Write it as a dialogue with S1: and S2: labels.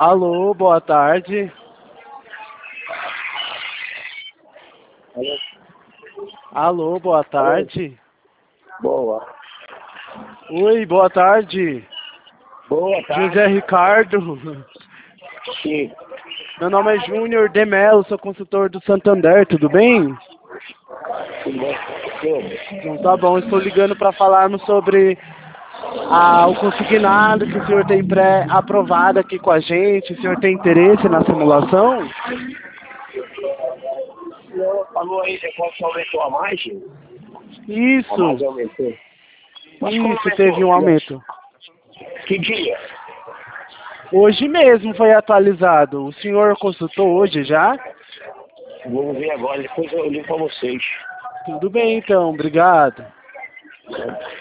S1: Alô, boa tarde.
S2: Alô?
S1: Alô, boa tarde.
S2: Boa.
S1: Oi, boa tarde.
S2: Boa tarde.
S1: José Ricardo.
S2: Sim.
S1: Meu nome é Júnior de Mello, sou consultor do Santander, tudo bem?
S2: Tudo bem?
S1: Então tá bom, estou ligando para falarmos sobre o consignado que o senhor tem pré-aprovado aqui com a gente. O senhor tem interesse na simulação?
S2: Não, falou aí, depois que aumentou a margem? A
S1: Isso,
S2: margem aumentou. Mas como
S1: isso,
S2: aumentou?
S1: teve um aumento.
S2: Que dia?
S1: Hoje mesmo foi atualizado. O senhor consultou hoje já?
S2: Vamos ver agora, depois eu ligo para vocês.
S1: Tudo bem então, obrigado.